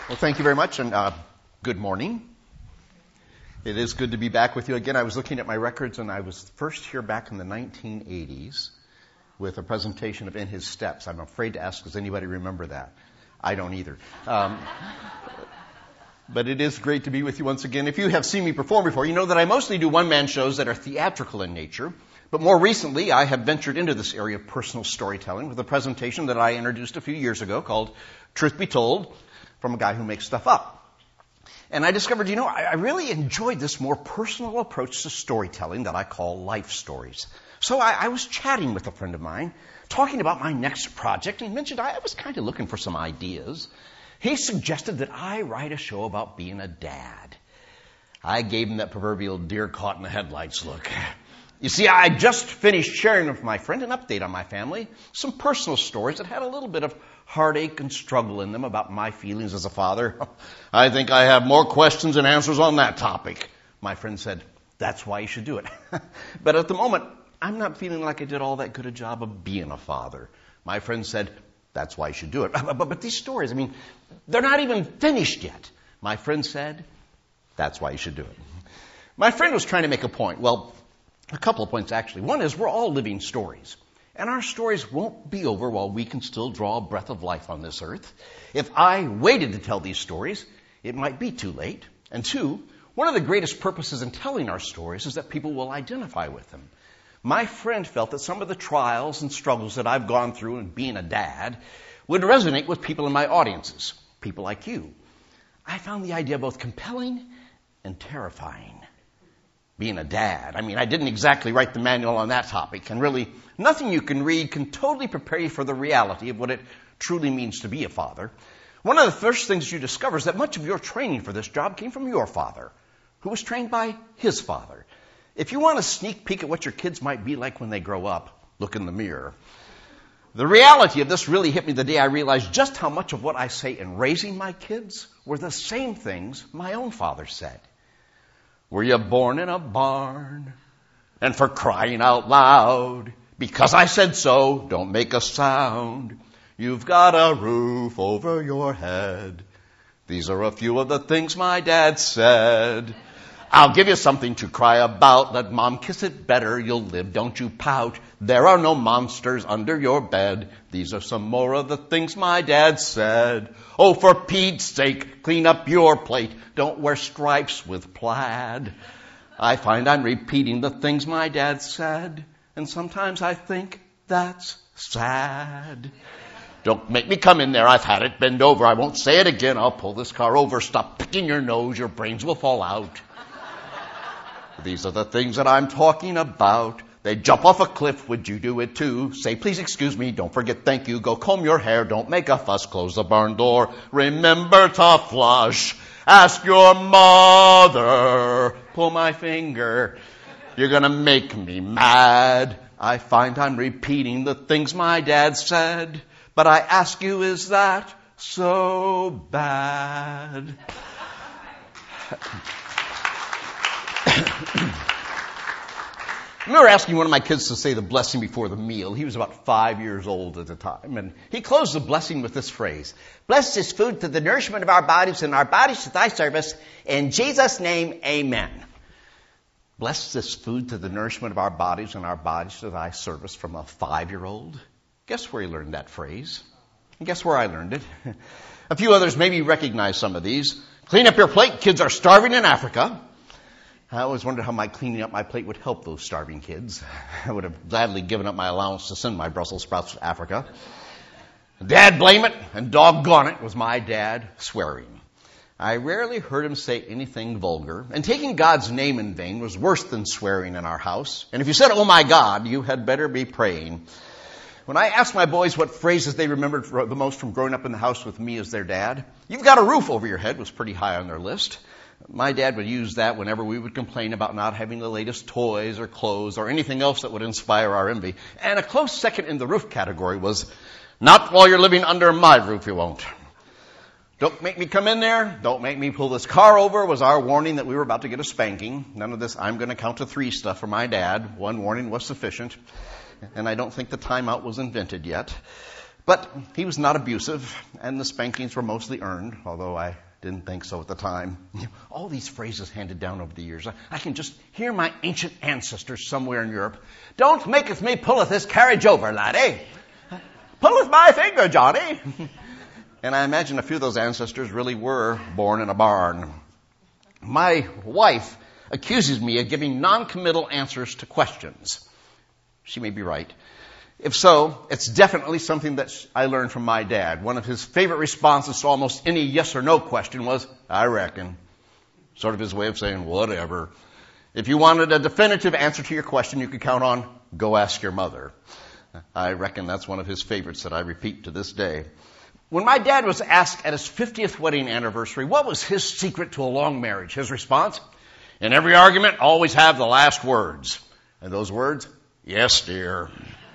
Well, thank you very much, and good morning. It is good to be back with you again. I was looking at my records, and I was first here back in the 1980s with a presentation of In His Steps. I'm afraid to ask, does anybody remember that? I don't either. But it is great to be with you once again. If you have seen me perform before, you know that I mostly do one-man shows that are theatrical in nature. But more recently, I have ventured into this area of personal storytelling with a presentation that I introduced a few years ago called Truth Be Told, from a guy who makes stuff up. And I discovered, I really enjoyed this more personal approach to storytelling that I call life stories. So I was chatting with a friend of mine, talking about my next project, and he mentioned I was kind of looking for some ideas. He suggested that I write a show about being a dad. I gave him that proverbial deer caught in the headlights look. You see, I just finished sharing with my friend an update on my family, some personal stories that had a little bit of heartache and struggle in them about my feelings as a father. I think I have more questions than answers on that topic. My friend said, that's why you should do it. But at the moment, I'm not feeling like I did all that good a job of being a father. My friend said, that's why you should do it. But these stories, they're not even finished yet. My friend said, that's why you should do it. My friend was trying to make a point. Well, a couple of points, actually. One is we're all living stories. And our stories won't be over while we can still draw a breath of life on this earth. If I waited to tell these stories, it might be too late. And two, one of the greatest purposes in telling our stories is that people will identify with them. My friend felt that some of the trials and struggles that I've gone through in being a dad would resonate with people in my audiences, people like you. I found the idea both compelling and terrifying. Being a dad. I didn't exactly write the manual on that topic, and really, nothing you can read can totally prepare you for the reality of what it truly means to be a father. One of the first things you discover is that much of your training for this job came from your father, who was trained by his father. If you want a sneak peek at what your kids might be like when they grow up, look in the mirror. The reality of this really hit me the day I realized just how much of what I say in raising my kids were the same things my own father said. Were you born in a barn? And for crying out loud, because I said so, don't make a sound. You've got a roof over your head. These are a few of the things my dad said. I'll give you something to cry about. Let mom kiss it better. You'll live, don't you pout. There are no monsters under your bed. These are some more of the things my dad said. Oh, for Pete's sake, clean up your plate. Don't wear stripes with plaid. I find I'm repeating the things my dad said, and sometimes I think that's sad. Don't make me come in there. I've had it. Bend over. I won't say it again. I'll pull this car over. Stop picking your nose. Your brains will fall out. These are the things that I'm talking about. They jump off a cliff. Would you do it too? Say, please excuse me. Don't forget, thank you. Go comb your hair. Don't make a fuss. Close the barn door. Remember to flush. Ask your mother. Pull my finger. You're going to make me mad. I find I'm repeating the things my dad said. But I ask you, is that so bad? I remember asking one of my kids to say the blessing before the meal. He was about 5 years old at the time. And he closed the blessing with this phrase. Bless this food to the nourishment of our bodies and our bodies to thy service. In Jesus' name, amen. Bless this food to the nourishment of our bodies and our bodies to thy service from a 5-year-old. Guess where he learned that phrase? And guess where I learned it? A few others maybe recognize some of these. Clean up your plate. Kids are starving in Africa. I always wondered how my cleaning up my plate would help those starving kids. I would have gladly given up my allowance to send my Brussels sprouts to Africa. Dad blame it, and doggone it was my dad swearing. I rarely heard him say anything vulgar, and taking God's name in vain was worse than swearing in our house. And if you said, oh my God, you had better be praying. When I asked my boys what phrases they remembered the most from growing up in the house with me as their dad, you've got a roof over your head was pretty high on their list. My dad would use that whenever we would complain about not having the latest toys or clothes or anything else that would inspire our envy. And a close second in the roof category was, not while you're living under my roof, you won't. Don't make me come in there. Don't make me pull this car over was our warning that we were about to get a spanking. None of this I'm going to count to 3 stuff for my dad. One warning was sufficient. And I don't think the timeout was invented yet. But he was not abusive, and the spankings were mostly earned, although I didn't think so at the time. All these phrases handed down over the years. I can just hear my ancient ancestors somewhere in Europe. Don't maketh me pulleth this carriage over, laddie. Pulleth my finger, Johnny. And I imagine a few of those ancestors really were born in a barn. My wife accuses me of giving non-committal answers to questions. She may be right. If so, it's definitely something that I learned from my dad. One of his favorite responses to almost any yes or no question was, I reckon. Sort of his way of saying, whatever. If you wanted a definitive answer to your question, you could count on, go ask your mother. I reckon that's one of his favorites that I repeat to this day. When my dad was asked at his 50th wedding anniversary, what was his secret to a long marriage? His response, in every argument, always have the last words. And those words, yes, dear.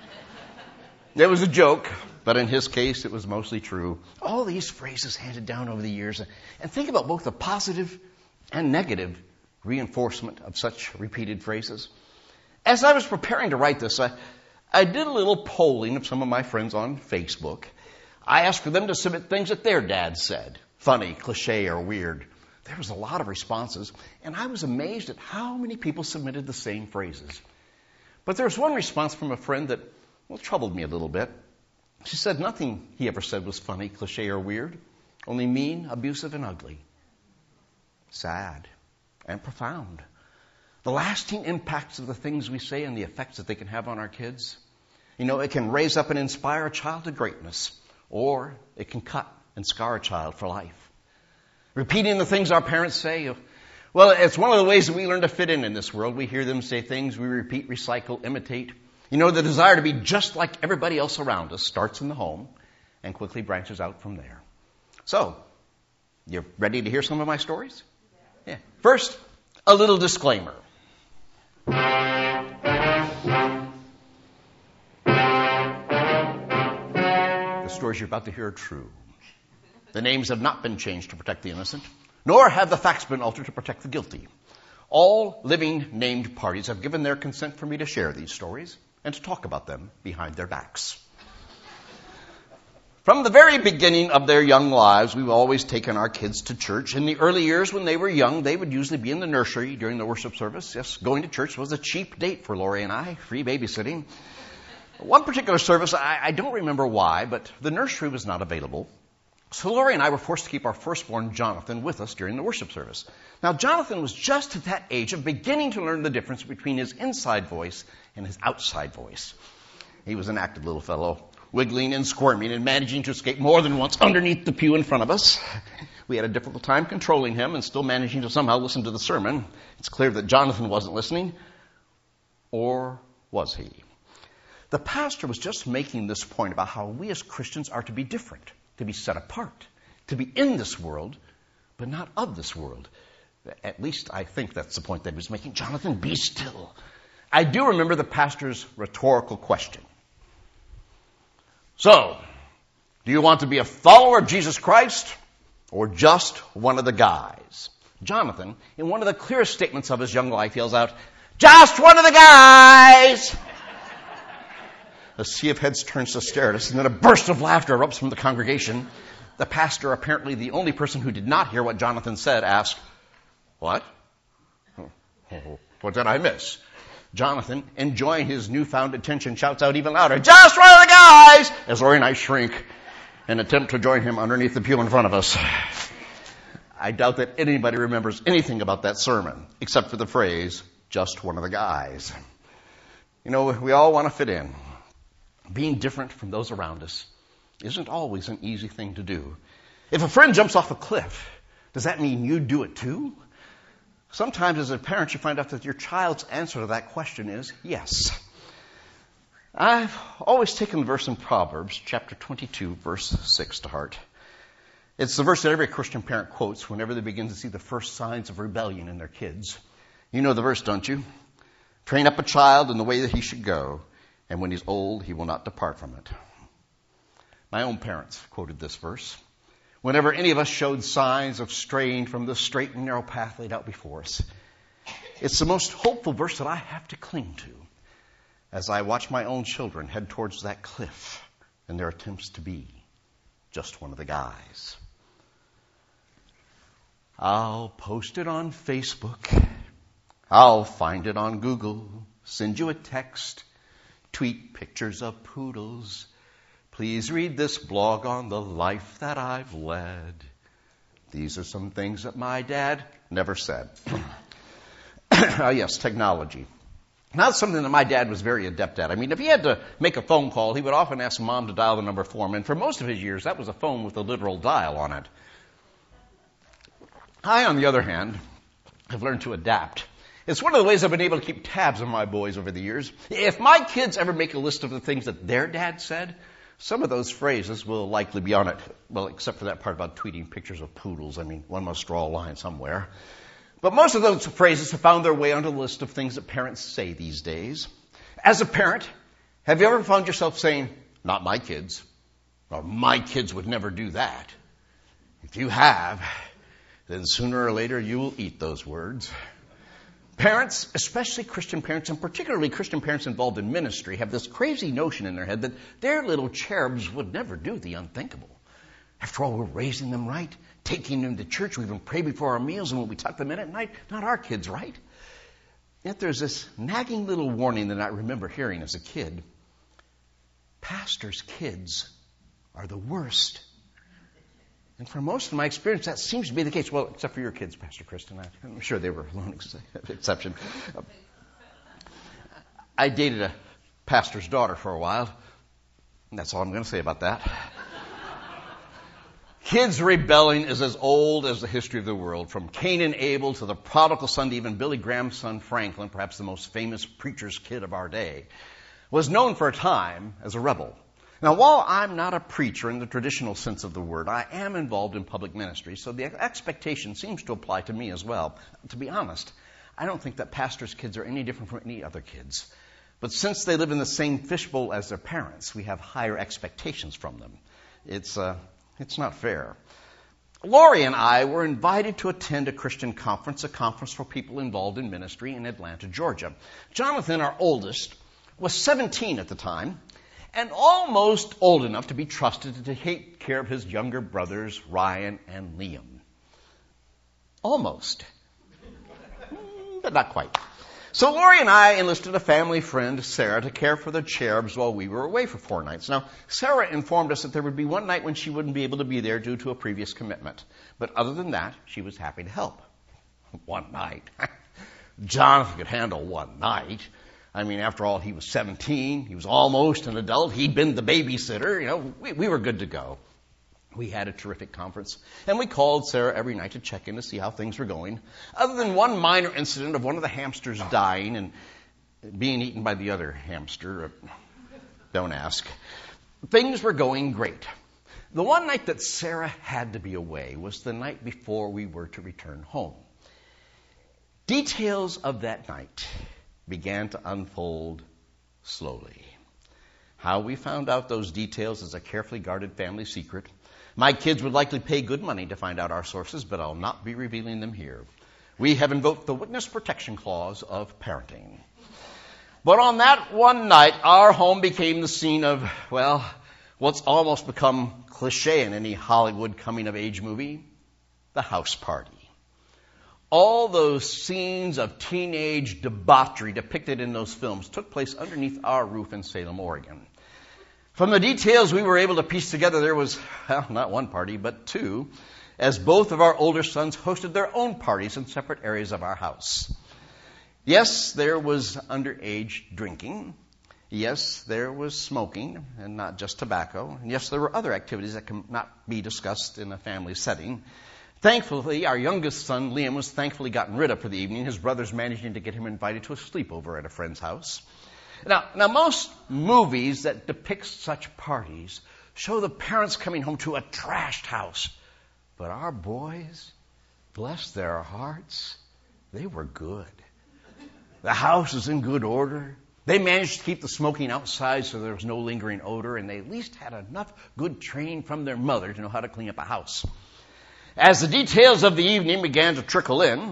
It was a joke, but in his case, it was mostly true. All these phrases handed down over the years. And think about both the positive and negative reinforcement of such repeated phrases. As I was preparing to write this, I did a little polling of some of my friends on Facebook. I asked for them to submit things that their dad said, funny, cliche, or weird. There was a lot of responses, and I was amazed at how many people submitted the same phrases. But there was one response from a friend that troubled me a little bit. She said nothing he ever said was funny, cliche, or weird, only mean, abusive, and ugly. Sad and profound. The lasting impacts of the things we say and the effects that they can have on our kids. It can raise up and inspire a child to greatness, or it can cut and scar a child for life. Repeating the things our parents say, well, it's one of the ways that we learn to fit in this world. We hear them say things, we repeat, recycle, imitate. The desire to be just like everybody else around us starts in the home and quickly branches out from there. So, you ready to hear some of my stories? Yeah. First, a little disclaimer. The stories you're about to hear are true. The names have not been changed to protect the innocent, nor have the facts been altered to protect the guilty. All living named parties have given their consent for me to share these stories and to talk about them behind their backs. From the very beginning of their young lives, we've always taken our kids to church. In the early years when they were young, they would usually be in the nursery during the worship service. Yes, going to church was a cheap date for Lori and I, free babysitting. One particular service, I don't remember why, but the nursery was not available. So Lori and I were forced to keep our firstborn, Jonathan, with us during the worship service. Now, Jonathan was just at that age of beginning to learn the difference between his inside voice and his outside voice. He was an active little fellow, wiggling and squirming and managing to escape more than once underneath the pew in front of us. We had a difficult time controlling him and still managing to somehow listen to the sermon. It's clear that Jonathan wasn't listening. Or was he? The pastor was just making this point about how we as Christians are to be different, to be set apart, to be in this world, but not of this world. At least I think that's the point that he was making. Jonathan, be still. I do remember the pastor's rhetorical question. So, do you want to be a follower of Jesus Christ or just one of the guys? Jonathan, in one of the clearest statements of his young life, yells out, just one of the guys! A sea of heads turns to stare at us, and then a burst of laughter erupts from the congregation. The pastor, apparently the only person who did not hear what Jonathan said, asked, what? What did I miss? Jonathan, enjoying his newfound attention, shouts out even louder, just one of the guys! As Lori and I shrink and attempt to join him underneath the pew in front of us. I doubt that anybody remembers anything about that sermon, except for the phrase, just one of the guys. We all want to fit in. Being different from those around us isn't always an easy thing to do. If a friend jumps off a cliff, does that mean you do it too? Sometimes as a parent you find out that your child's answer to that question is yes. I've always taken the verse in Proverbs, chapter 22, verse 6 to heart. It's the verse that every Christian parent quotes whenever they begin to see the first signs of rebellion in their kids. You know the verse, don't you? Train up a child in the way that he should go, and when he's old, he will not depart from it. My own parents quoted this verse whenever any of us showed signs of straying from the straight and narrow path laid out before us. It's the most hopeful verse that I have to cling to as I watch my own children head towards that cliff in their attempts to be just one of the guys. I'll post it on Facebook. I'll find it on Google, send you a text, tweet pictures of poodles. Please read this blog on the life that I've led. These are some things that my dad never said. Yes, technology. Not something that my dad was very adept at. I mean, if he had to make a phone call, he would often ask Mom to dial the number for him. And for most of his years, that was a phone with a literal dial on it. I, on the other hand, have learned to adapt. It's one of the ways I've been able to keep tabs on my boys over the years. If my kids ever make a list of the things that their dad said, some of those phrases will likely be on it. Well, except for that part about tweeting pictures of poodles. I mean, one must draw a line somewhere. But most of those phrases have found their way onto the list of things that parents say these days. As a parent, have you ever found yourself saying, not my kids, or my kids would never do that? If you have, then sooner or later you will eat those words. Parents, especially Christian parents, and particularly Christian parents involved in ministry, have this crazy notion in their head that their little cherubs would never do the unthinkable. After all, we're raising them right, taking them to church, we even pray before our meals, and when we tuck them in at night, not our kids, right? Yet there's this nagging little warning that I remember hearing as a kid. Pastors' kids are the worst. And for most of my experience, that seems to be the case. Well, except for your kids, Pastor Kristen. I'm sure they were a lone exception. I dated a pastor's daughter for a while. And that's all I'm going to say about that. Kids rebelling is as old as the history of the world. From Cain and Abel to the prodigal son to even Billy Graham's son Franklin, perhaps the most famous preacher's kid of our day, was known for a time as a rebel. Now, while I'm not a preacher in the traditional sense of the word, I am involved in public ministry, so the expectation seems to apply to me as well. To be honest, I don't think that pastors' kids are any different from any other kids. But since they live in the same fishbowl as their parents, we have higher expectations from them. It's not fair. Lori and I were invited to attend a Christian conference, a conference for people involved in ministry in Atlanta, Georgia. Jonathan, our oldest, was 17 at the time, and almost old enough to be trusted to take care of his younger brothers, Ryan and Liam. Almost. But not quite. So Lori and I enlisted a family friend, Sarah, to care for the cherubs while we were away for 4 nights. Now, Sarah informed us that there would be one night when she wouldn't be able to be there due to a previous commitment. But other than that, she was happy to help. One night. Jonathan could handle one night. I mean, after all, he was 17. He was almost an adult. He'd been the babysitter. You know, we were good to go. We had a terrific conference, and we called Sarah every night to check in to see how things were going. Other than one minor incident of one of the hamsters dying and being eaten by the other hamster, don't ask, things were going great. The one night that Sarah had to be away was the night before we were to return home. Details of that night began to unfold slowly. How we found out those details is a carefully guarded family secret. My kids would likely pay good money to find out our sources, but I'll not be revealing them here. We have invoked the witness protection clause of parenting. But on that one night, our home became the scene of, well, what's almost become cliche in any Hollywood coming-of-age movie, the house party. All those scenes of teenage debauchery depicted in those films took place underneath our roof in Salem, Oregon. From the details we were able to piece together, there was, well, not one party, but 2, as both of our older sons hosted their own parties in separate areas of our house. Yes, there was underage drinking. Yes, there was smoking, and not just tobacco. And yes, there were other activities that cannot be discussed in a family setting. Thankfully, our youngest son, Liam, was thankfully gotten rid of for the evening, his brothers managing to get him invited to a sleepover at a friend's house. Now, most movies that depict such parties show the parents coming home to a trashed house. But our boys, bless their hearts, they were good. The house was in good order. They managed to keep the smoking outside so there was no lingering odor, and they at least had enough good training from their mother to know how to clean up a house. As the details of the evening began to trickle in,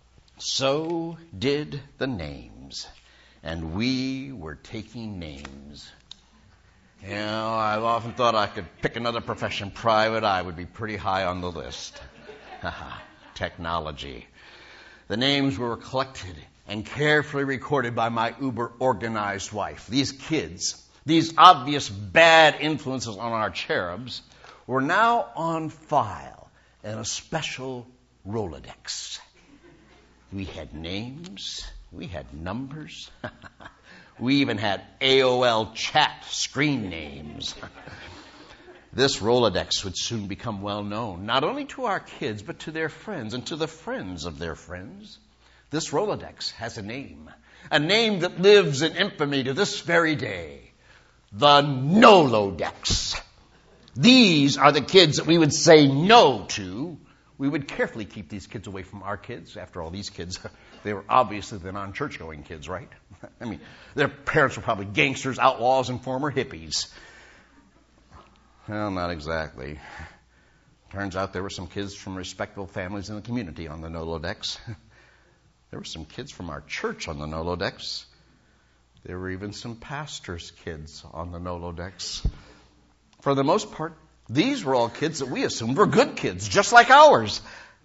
so did the names. And we were taking names. You know, I've often thought I could pick another profession. Private eye would be pretty high on the list. Technology. The names were collected and carefully recorded by my uber-organized wife. These kids, these obvious bad influences on our cherubs, were now on file in a special Rolodex. We had names. We had numbers. We even had AOL chat screen names. This Rolodex would soon become well known, not only to our kids, but to their friends and to the friends of their friends. This Rolodex has a name that lives in infamy to this very day. The Nolodex. These are the kids that we would say no to. We would carefully keep these kids away from our kids. After all, these kids, they were obviously the non-church-going kids, right? I mean, their parents were probably gangsters, outlaws, and former hippies. Well, not exactly. Turns out there were some kids from respectable families in the community on the Nolodex. There were some kids from our church on the Nolodex. There were even some pastors' kids on the Nolodex. For the most part, these were all kids that we assumed were good kids, just like ours.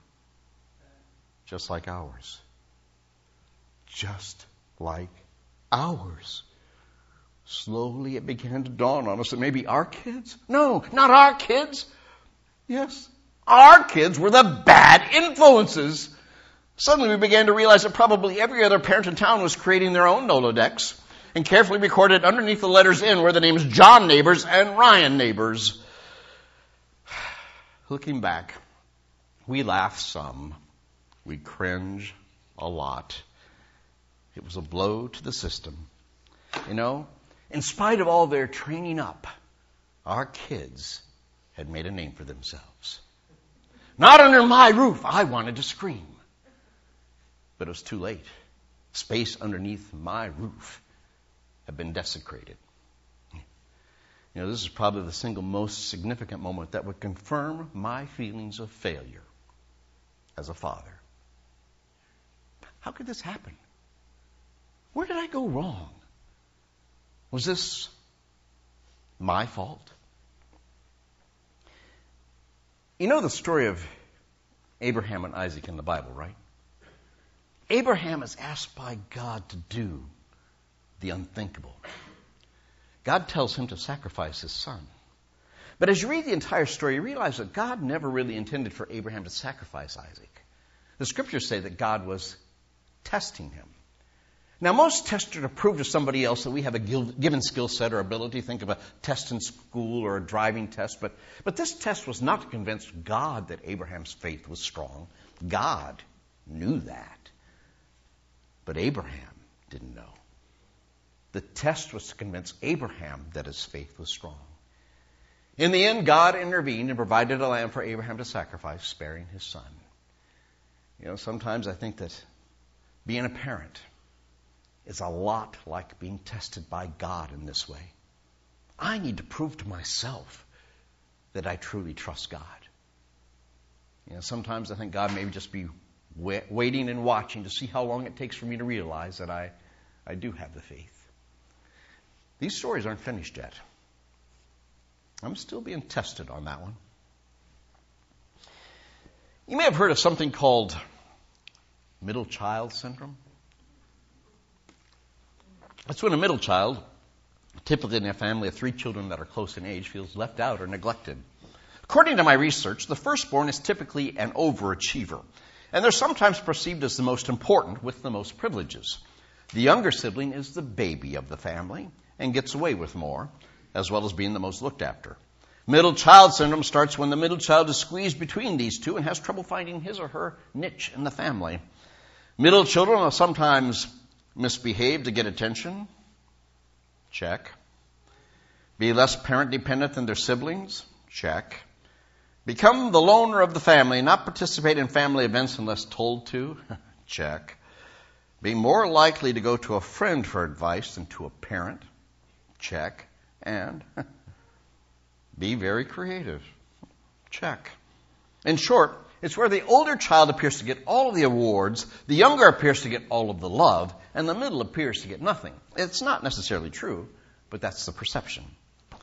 Just like ours. Just like ours. Slowly it began to dawn on us that maybe our kids? No, not our kids. Yes, our kids were the bad influences. Suddenly we began to realize that probably every other parent in town was creating their own Nolodex and carefully recorded underneath the letters N were the names John Neighbors and Ryan Neighbors. Looking back, we laugh some. We cringe a lot. It was a blow to the system. You know, in spite of all their training up, our kids had made a name for themselves. Not under my roof. I wanted to scream. But it was too late. Space underneath my roof had been desecrated. You know, this is probably the single most significant moment that would confirm my feelings of failure as a father. How could this happen? Where did I go wrong? Was this my fault? You know the story of Abraham and Isaac in the Bible, right? Abraham is asked by God to do the unthinkable. God tells him to sacrifice his son. But as you read the entire story, you realize that God never really intended for Abraham to sacrifice Isaac. The scriptures say that God was testing him. Now, most tests are to prove to somebody else that we have a given skill set or ability. Think of a test in school or a driving test. But this test was not to convince God that Abraham's faith was strong. God knew that. But Abraham didn't know. The test was to convince Abraham that his faith was strong. In the end, God intervened and provided a lamb for Abraham to sacrifice, sparing his son. You know, sometimes I think that being a parent is a lot like being tested by God in this way. I need to prove to myself that I truly trust God. You know, sometimes I think God may just be waiting and watching to see how long it takes for me to realize that I do have the faith. These stories aren't finished yet. I'm still being tested on that one. You may have heard of something called middle child syndrome. That's when a middle child, typically in a family of 3 children that are close in age, feels left out or neglected. According to my research, the firstborn is typically an overachiever, and they're sometimes perceived as the most important with the most privileges. The younger sibling is the baby of the family and gets away with more, as well as being the most looked after. Middle child syndrome starts when the middle child is squeezed between these two and has trouble finding his or her niche in the family. Middle children will sometimes misbehave to get attention. Check. Be less parent dependent than their siblings. Check. Become the loner of the family, not participate in family events unless told to. Check. Be more likely to go to a friend for advice than to a parent. Check. And be very creative. Check. In short, it's where the older child appears to get all of the awards, the younger appears to get all of the love, and the middle appears to get nothing. It's not necessarily true, but that's the perception.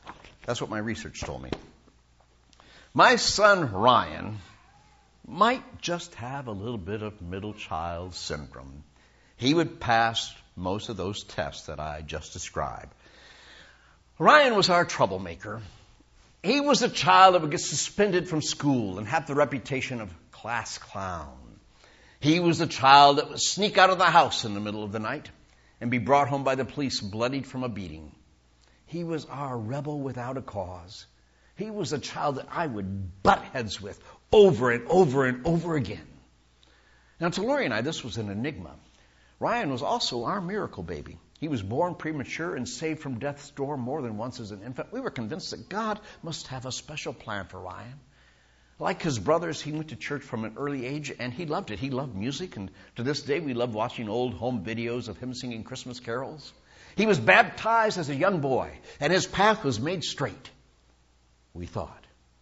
That's what my research told me. My son Ryan might just have a little bit of middle child syndrome. He would pass most of those tests that I just described. Ryan was our troublemaker. He was a child that would get suspended from school and have the reputation of class clown. He was a child that would sneak out of the house in the middle of the night and be brought home by the police bloodied from a beating. He was our rebel without a cause. He was a child that I would butt heads with over and over and over again. Now, to Lori and I, this was an enigma. Ryan was also our miracle baby. He was born premature and saved from death's door more than once as an infant. We were convinced that God must have a special plan for Ryan. Like his brothers, he went to church from an early age, and he loved it. He loved music, and to this day we love watching old home videos of him singing Christmas carols. He was baptized as a young boy, and his path was made straight, we thought.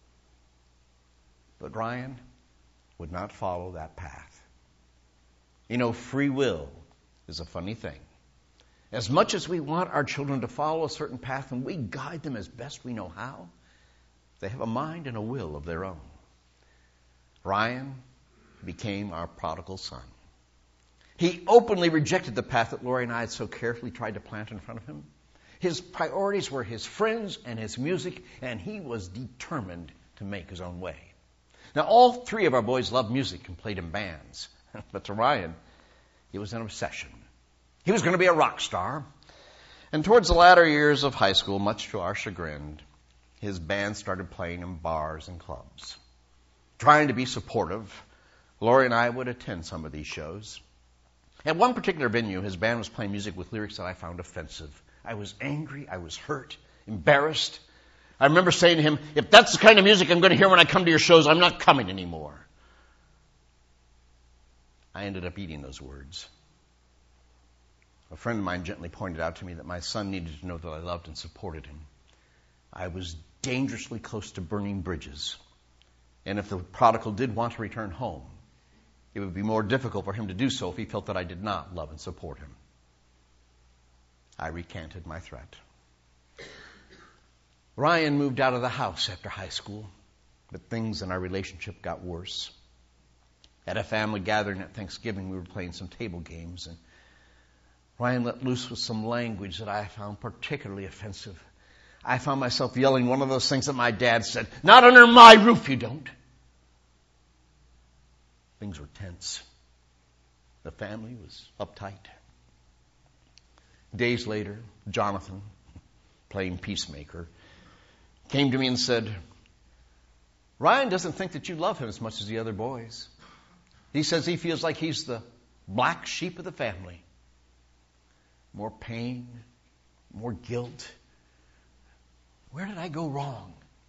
But Ryan would not follow that path. You know, free will is a funny thing. As much as we want our children to follow a certain path, and we guide them as best we know how, they have a mind and a will of their own. Ryan became our prodigal son. He openly rejected the path that Lori and I had so carefully tried to plant in front of him. His priorities were his friends and his music, and he was determined to make his own way. Now, all three of our boys loved music and played in bands. But to Ryan, it was an obsession. He was going to be a rock star. And towards the latter years of high school, much to our chagrin, his band started playing in bars and clubs. Trying to be supportive, Lori and I would attend some of these shows. At one particular venue, his band was playing music with lyrics that I found offensive. I was angry, I was hurt, embarrassed. I remember saying to him, if that's the kind of music I'm going to hear when I come to your shows, I'm not coming anymore. I ended up eating those words. A friend of mine gently pointed out to me that my son needed to know that I loved and supported him. I was dangerously close to burning bridges. And if the prodigal did want to return home, it would be more difficult for him to do so if he felt that I did not love and support him. I recanted my threat. Ryan moved out of the house after high school, but things in our relationship got worse. At a family gathering at Thanksgiving, we were playing some table games, and Ryan let loose with some language that I found particularly offensive. I found myself yelling one of those things that my dad said, "Not under my roof, you don't." Things were tense. The family was uptight. Days later, Jonathan, playing peacemaker, came to me and said, "Ryan doesn't think that you love him as much as the other boys. He says he feels like he's the black sheep of the family. More pain, more guilt. Where did I go wrong?"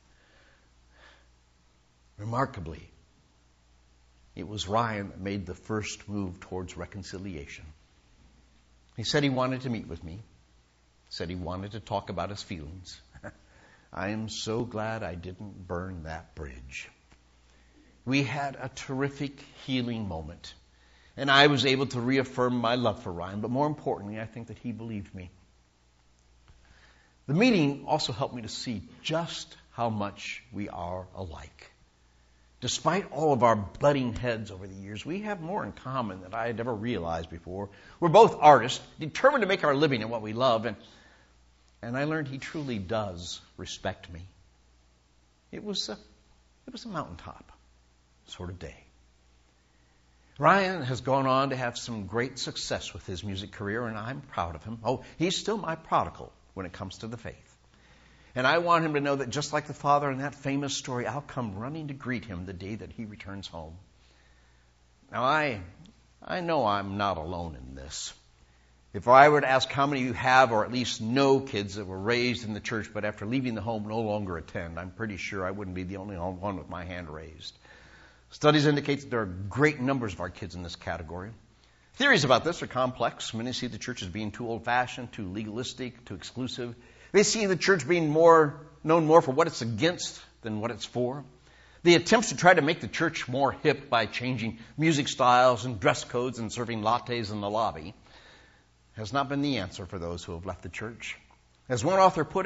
Remarkably, it was Ryan that made the first move towards reconciliation. He said he wanted to meet with me. Said he wanted to talk about his feelings. I am so glad I didn't burn that bridge. We had a terrific healing moment, and I was able to reaffirm my love for Ryan, but more importantly, I think that he believed me. The meeting also helped me to see just how much we are alike. Despite all of our butting heads over the years, we have more in common than I had ever realized before. We're both artists, determined to make our living in what we love, and I learned he truly does respect me. It was a mountaintop sort of day. Ryan has gone on to have some great success with his music career, and I'm proud of him. Oh, he's still my prodigal when it comes to the faith. And I want him to know that just like the father in that famous story, I'll come running to greet him the day that he returns home. Now, I know I'm not alone in this. If I were to ask how many of you have or at least know kids that were raised in the church but after leaving the home no longer attend, I'm pretty sure I wouldn't be the only one with my hand raised. Studies indicate that there are great numbers of our kids in this category. Theories about this are complex. Many see the church as being too old-fashioned, too legalistic, too exclusive. They see the church being known more for what it's against than what it's for. The attempts to try to make the church more hip by changing music styles and dress codes and serving lattes in the lobby has not been the answer for those who have left the church. As one author put it,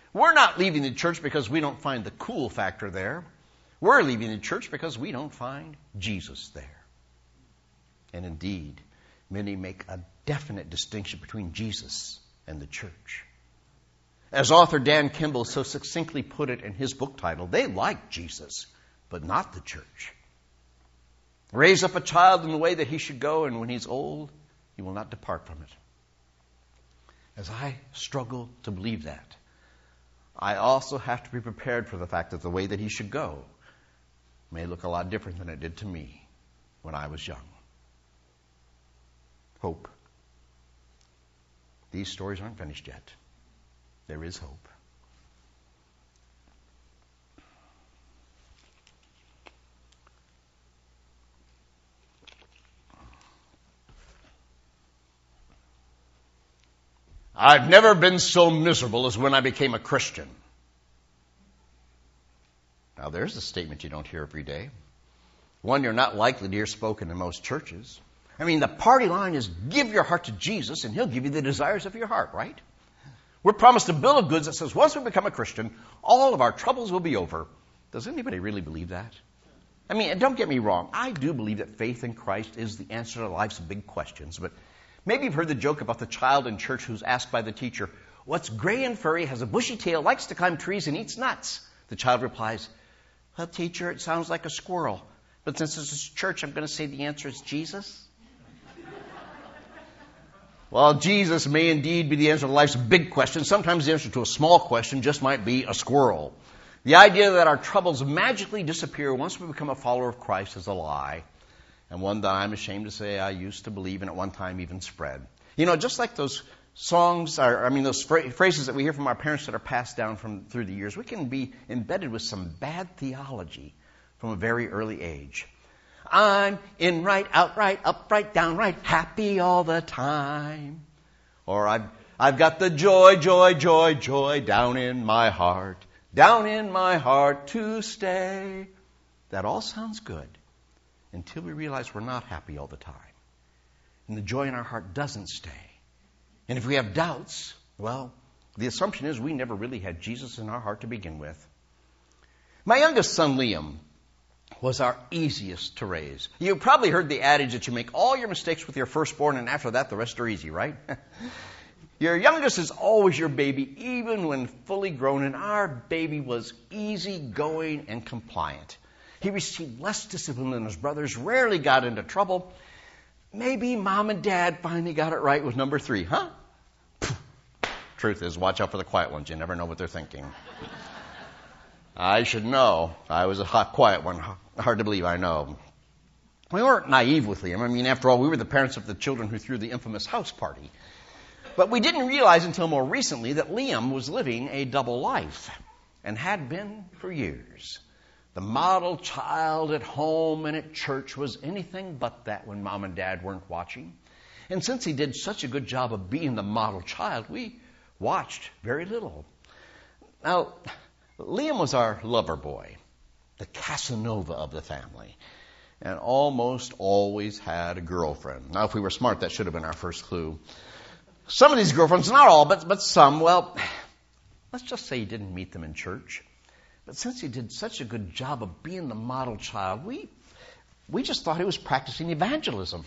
We're not leaving the church because we don't find the cool factor there. We're leaving the church because we don't find Jesus there. And indeed, many make a definite distinction between Jesus and the church. As author Dan Kimball so succinctly put it in his book title, they like Jesus, but not the church. Raise up a child in the way that he should go, and when he's old, he will not depart from it. As I struggle to believe that, I also have to be prepared for the fact that the way that he should go may look a lot different than it did to me when I was young. Hope. These stories aren't finished yet. There is hope. I've never been so miserable as when I became a Christian. Now, there's a statement you don't hear every day. One you're not likely to hear spoken in most churches. I mean, the party line is give your heart to Jesus and he'll give you the desires of your heart, right? We're promised a bill of goods that says once we become a Christian, all of our troubles will be over. Does anybody really believe that? I mean, don't get me wrong. I do believe that faith in Christ is the answer to life's big questions, but maybe you've heard the joke about the child in church who's asked by the teacher, what's gray and furry, has a bushy tail, likes to climb trees, and eats nuts? The child replies, well, teacher, it sounds like a squirrel. But since this is church, I'm going to say the answer is Jesus. Well, Jesus may indeed be the answer to life's big question. Sometimes the answer to a small question just might be a squirrel. The idea that our troubles magically disappear once we become a follower of Christ is a lie, and one that I'm ashamed to say I used to believe and at one time even spread. You know, just like those songs, those phrases that we hear from our parents that are passed down through the years, we can be embedded with some bad theology from a very early age. I'm in right, out right, up right, down right, happy all the time. Or I've got the joy, joy, joy, joy down in my heart to stay. That all sounds good until we realize we're not happy all the time. And the joy in our heart doesn't stay. And if we have doubts, well, the assumption is we never really had Jesus in our heart to begin with. My youngest son, Liam, was our easiest to raise. You've probably heard the adage that you make all your mistakes with your firstborn, and after that, the rest are easy, right? Your youngest is always your baby, even when fully grown, and our baby was easygoing and compliant. He received less discipline than his brothers, rarely got into trouble. Maybe mom and dad finally got it right with number 3, huh? Truth is, watch out for the quiet ones. You never know what they're thinking. I should know. I was a quiet one. Hard to believe, I know. We weren't naive with Liam. I mean, after all, we were the parents of the children who threw the infamous house party. But we didn't realize until more recently that Liam was living a double life, and had been for years. The model child at home and at church was anything but that when mom and dad weren't watching. And since he did such a good job of being the model child, we watched very little. Now, Liam was our lover boy, the Casanova of the family, and almost always had a girlfriend. Now, if we were smart, that should have been our first clue. Some of these girlfriends, not all, but some, well, let's just say he didn't meet them in church. But since he did such a good job of being the model child, we just thought he was practicing evangelism.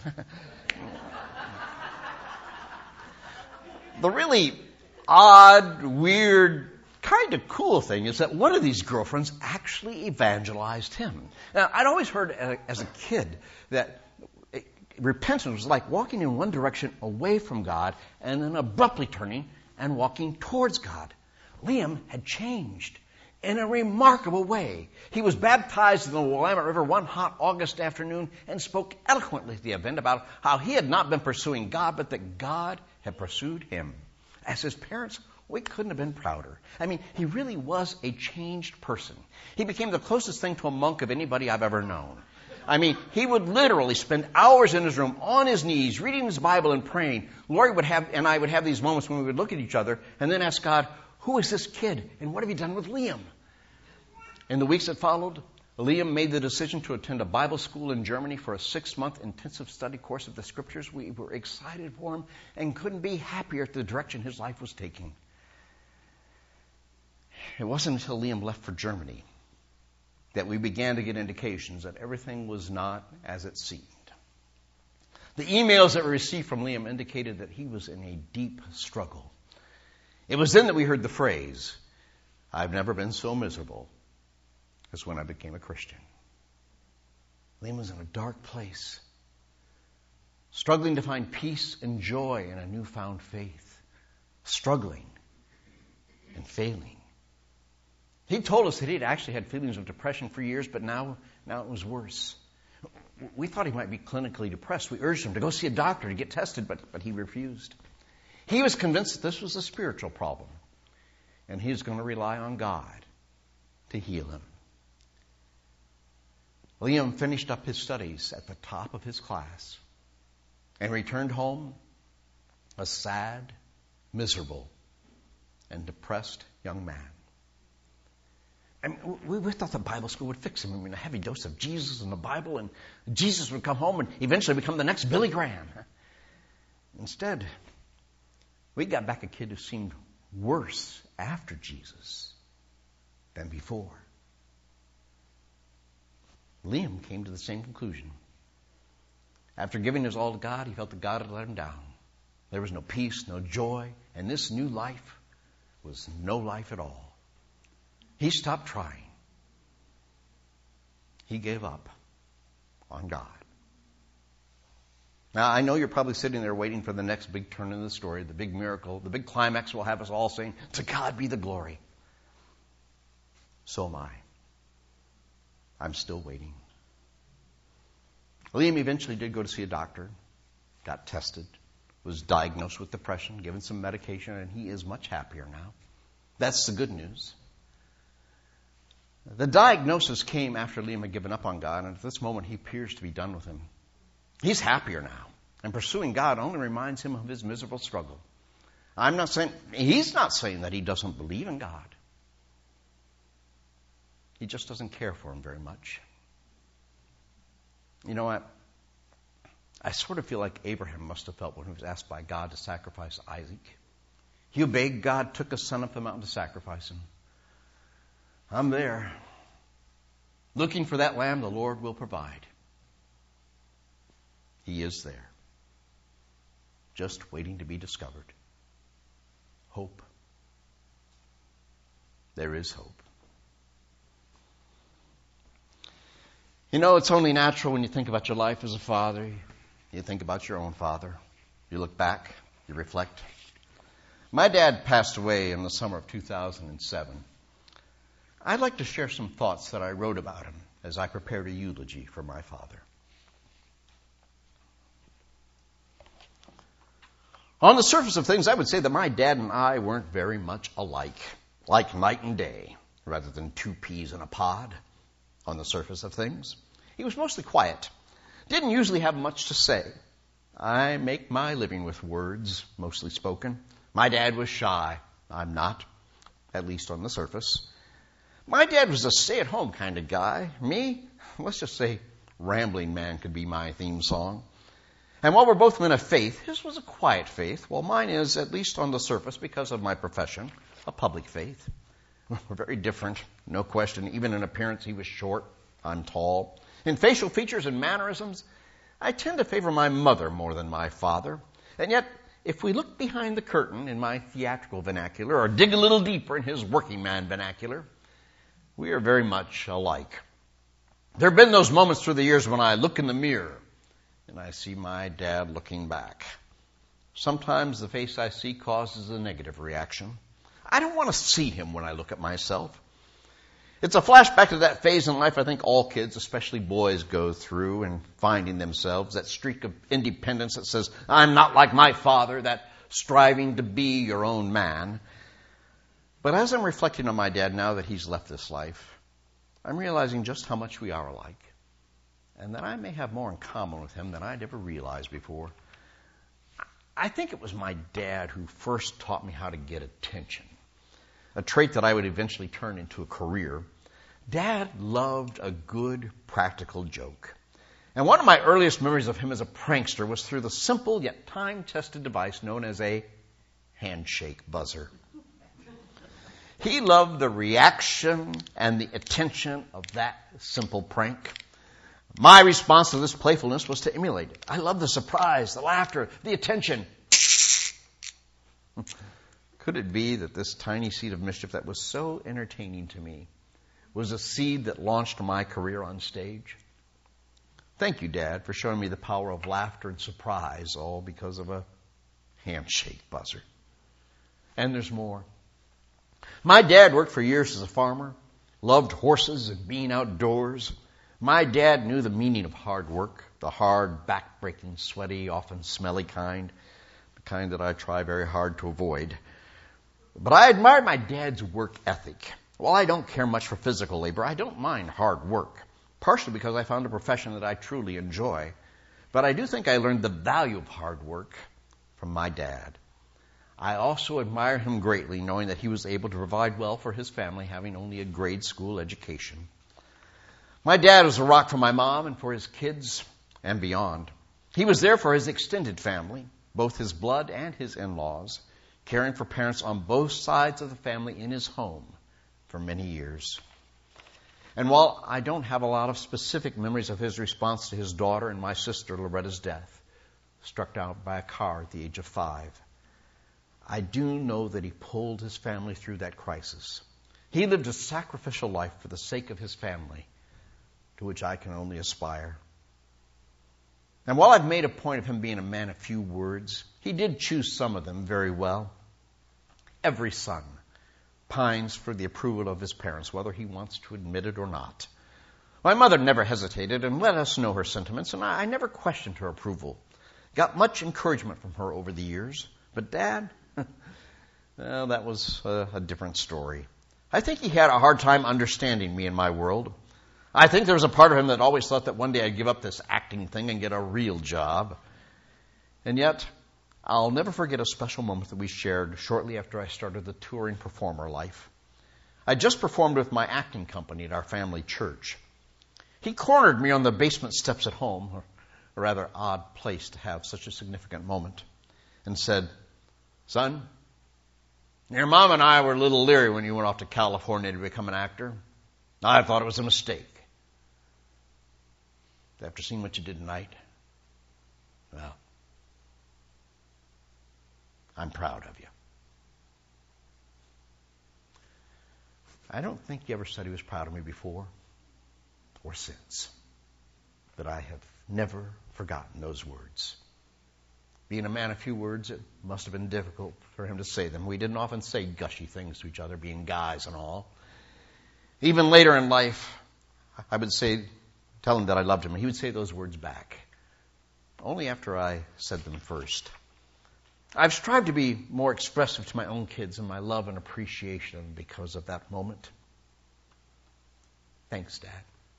The really odd, weird, kind of cool thing is that one of these girlfriends actually evangelized him. Now, I'd always heard as a kid that repentance was like walking in one direction away from God and then abruptly turning and walking towards God. Liam had changed in a remarkable way. He was baptized in the Willamette River one hot August afternoon and spoke eloquently at the event about how he had not been pursuing God, but that God had pursued him. As his parents, we couldn't have been prouder. I mean, he really was a changed person. He became the closest thing to a monk of anybody I've ever known. I mean, he would literally spend hours in his room on his knees, reading his Bible and praying. Lori and I would have these moments when we would look at each other and then ask God, who is this kid and what have you done with Liam? In the weeks that followed, Liam made the decision to attend a Bible school in Germany for a 6-month intensive study course of the Scriptures. We were excited for him and couldn't be happier at the direction his life was taking. It wasn't until Liam left for Germany that we began to get indications that everything was not as it seemed. The emails that we received from Liam indicated that he was in a deep struggle. It was then that we heard the phrase, "I've never been so miserable as when I became a Christian." Liam was in a dark place, struggling to find peace and joy in a newfound faith, struggling and failing. He told us that he'd actually had feelings of depression for years, but now it was worse. We thought he might be clinically depressed. We urged him to go see a doctor to get tested, but he refused. He was convinced that this was a spiritual problem, and he was going to rely on God to heal him. Liam finished up his studies at the top of his class and returned home a sad, miserable, and depressed young man. And we thought the Bible school would fix him. I mean, a heavy dose of Jesus and the Bible, and Jesus would come home and eventually become the next Billy Graham. Instead, we got back a kid who seemed worse after Jesus than before. Liam came to the same conclusion. After giving his all to God, he felt that God had let him down. There was no peace, no joy, and this new life was no life at all. He stopped trying. He gave up on God. Now, I know you're probably sitting there waiting for the next big turn in the story, the big miracle, the big climax will have us all saying, "To God be the glory." So am I. I'm still waiting. Liam eventually did go to see a doctor, got tested, was diagnosed with depression, given some medication, and he is much happier now. That's the good news. The diagnosis came after Liam had given up on God, and at this moment he appears to be done with him. He's happier now, and pursuing God only reminds him of his miserable struggle. He's not saying that he doesn't believe in God. He just doesn't care for him very much. You know what? I sort of feel like Abraham must have felt when he was asked by God to sacrifice Isaac. He obeyed God, took his son up the mountain to sacrifice him. I'm there. Looking for that lamb the Lord will provide. He is there. Just waiting to be discovered. Hope. There is hope. You know, it's only natural when you think about your life as a father. You think about your own father. You look back. You reflect. My dad passed away in the summer of 2007. I'd like to share some thoughts that I wrote about him as I prepared a eulogy for my father. On the surface of things, I would say that my dad and I weren't very much alike, like night and day, rather than two peas in a pod on the surface of things. He was mostly quiet, didn't usually have much to say. I make my living with words, mostly spoken. My dad was shy. I'm not, at least on the surface. My dad was a stay-at-home kind of guy. Me, let's just say Rambling Man could be my theme song. And while we're both men of faith, his was a quiet faith, while mine is, at least on the surface, because of my profession, a public faith. We're very different, no question. Even in appearance, he was short, I'm tall. In facial features and mannerisms, I tend to favor my mother more than my father. And yet, if we look behind the curtain in my theatrical vernacular, or dig a little deeper in his working man vernacular, we are very much alike. There have been those moments through the years when I look in the mirror and I see my dad looking back. Sometimes the face I see causes a negative reaction. I don't want to see him when I look at myself. It's a flashback to that phase in life I think all kids, especially boys, go through and finding themselves, that streak of independence that says, I'm not like my father, that striving to be your own man. But as I'm reflecting on my dad now that he's left this life, I'm realizing just how much we are alike, and that I may have more in common with him than I'd ever realized before. I think it was my dad who first taught me how to get attention, a trait that I would eventually turn into a career. Dad loved a good, practical joke. And one of my earliest memories of him as a prankster was through the simple yet time-tested device known as a handshake buzzer. He loved the reaction and the attention of that simple prank. My response to this playfulness was to emulate it. I loved the surprise, the laughter, the attention. Could it be that this tiny seed of mischief that was so entertaining to me was a seed that launched my career on stage? Thank you, Dad, for showing me the power of laughter and surprise, all because of a handshake buzzer. And there's more. My dad worked for years as a farmer, loved horses and being outdoors. My dad knew the meaning of hard work, the hard, back-breaking, sweaty, often smelly kind, the kind that I try very hard to avoid. But I admired my dad's work ethic. While I don't care much for physical labor, I don't mind hard work, partially because I found a profession that I truly enjoy. But I do think I learned the value of hard work from my dad. I also admire him greatly, knowing that he was able to provide well for his family, having only a grade school education. My dad was a rock for my mom and for his kids and beyond. He was there for his extended family, both his blood and his in-laws, caring for parents on both sides of the family in his home for many years. And while I don't have a lot of specific memories of his response to his daughter and my sister Loretta's death, struck down by a car at the age of 5, I do know that he pulled his family through that crisis. He lived a sacrificial life for the sake of his family, to which I can only aspire. And while I've made a point of him being a man of few words, he did choose some of them very well. Every son pines for the approval of his parents, whether he wants to admit it or not. My mother never hesitated and let us know her sentiments, and I never questioned her approval. Got much encouragement from her over the years. But Dad, well, that was a different story. I think he had a hard time understanding me and my world. I think there was a part of him that always thought that one day I'd give up this acting thing and get a real job. And yet, I'll never forget a special moment that we shared shortly after I started the touring performer life. I just performed with my acting company at our family church. He cornered me on the basement steps at home, a rather odd place to have such a significant moment, and said, "Son, your mom and I were a little leery when you went off to California to become an actor. I thought it was a mistake. After seeing what you did tonight, well, I'm proud of you." I don't think he ever said he was proud of me before or since, but I have never forgotten those words. Being a man of few words, it must have been difficult for him to say them. We didn't often say gushy things to each other, being guys and all. Even later in life, I would tell him that I loved him, and he would say those words back, only after I said them first. I've strived to be more expressive to my own kids in my love and appreciation because of that moment. Thanks, Dad.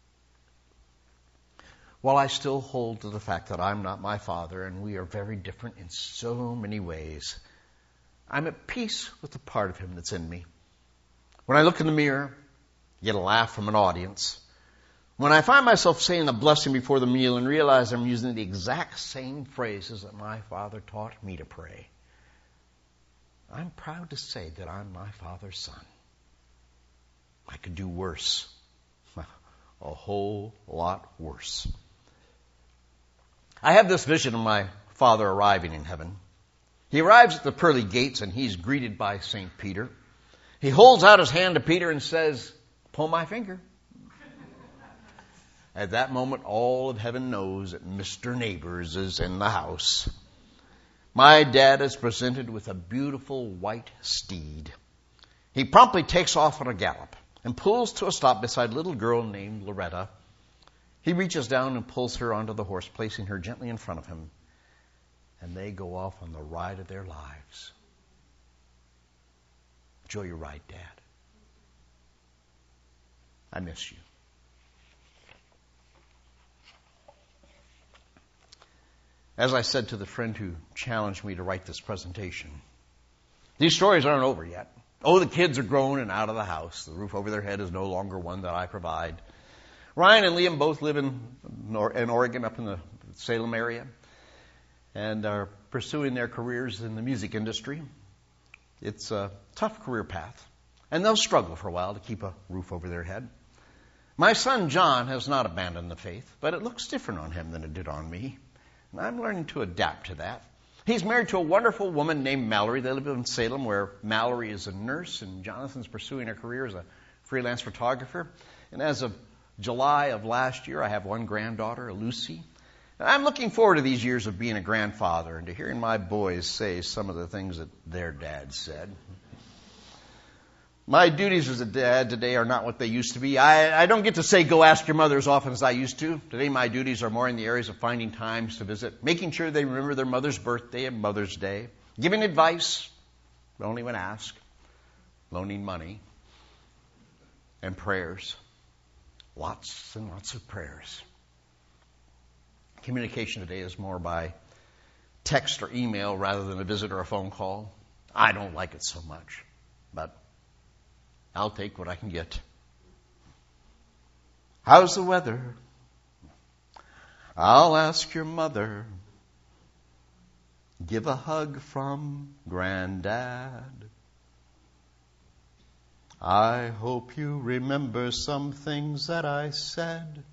While I still hold to the fact that I'm not my father and we are very different in so many ways, I'm at peace with the part of him that's in me. When I look in the mirror, get a laugh from an audience. When I find myself saying the blessing before the meal and realize I'm using the exact same phrases that my father taught me to pray, I'm proud to say that I'm my father's son. I could do worse. A whole lot worse. I have this vision of my father arriving in heaven. He arrives at the pearly gates and he's greeted by St. Peter. He holds out his hand to Peter and says, "Pull my finger." At that moment, all of heaven knows that Mr. Neighbors is in the house. My dad is presented with a beautiful white steed. He promptly takes off on a gallop and pulls to a stop beside a little girl named Loretta. He reaches down and pulls her onto the horse, placing her gently in front of him, and they go off on the ride of their lives. Enjoy your ride, Dad. I miss you. As I said to the friend who challenged me to write this presentation, these stories aren't over yet. Oh, the kids are grown and out of the house. The roof over their head is no longer one that I provide. Ryan and Liam both live in Oregon, up in the Salem area, and are pursuing their careers in the music industry. It's a tough career path. and they'll struggle for a while to keep a roof over their head. My son John has not abandoned the faith, but it looks different on him than it did on me, and I'm learning to adapt to that. He's married to a wonderful woman named Mallory. They live in Salem, where Mallory is a nurse, and Jonathan's pursuing a career as a freelance photographer. And as of July of last year, I have one granddaughter, Lucy. And I'm looking forward to these years of being a grandfather and to hearing my boys say some of the things that their dad said. My duties as a dad today are not what they used to be. I don't get to say, go ask your mother as often as I used to. Today my duties are more in the areas of finding times to visit, making sure they remember their mother's birthday and Mother's Day, giving advice, but only when asked, loaning money, and prayers. Lots and lots of prayers. Communication today is more by text or email rather than a visit or a phone call. I don't like it so much, but I'll take what I can get. How's the weather? I'll ask your mother. Give a hug from Granddad. I hope you remember some things that I said.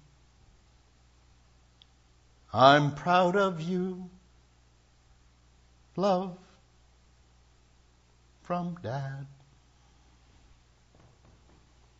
I'm proud of you. Love from Dad.